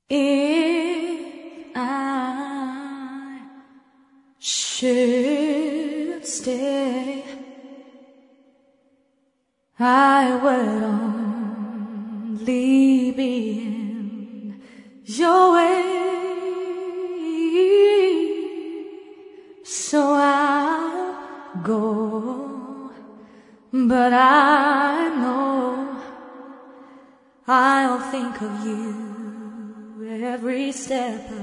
If I should stay, I would only be in your way. So I'll go, but I know I'll think of you every step of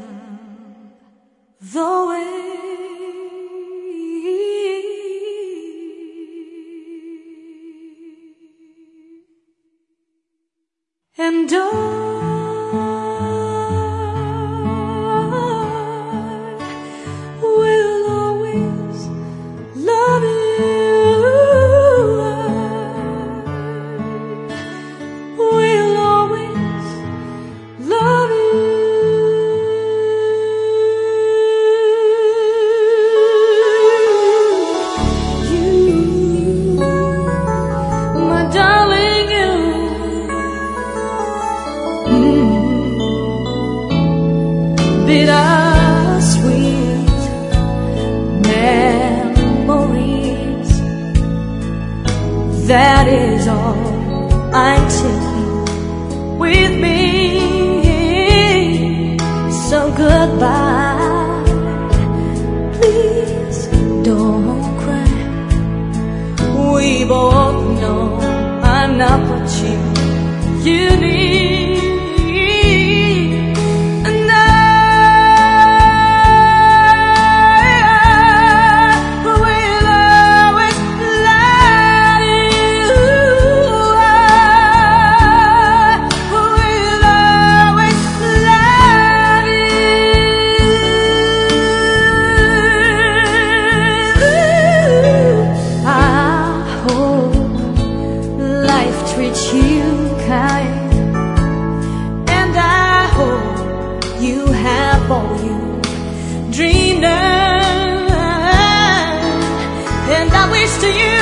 the way. And I will always love you. I will always love you. You, my darling, you. Bittersweet memories, that is all I'm taking with me. So goodbye, please don't cry. We both know I'm not what you need. Treat you kind, and I hope you have all you dreamed of, and I wish to you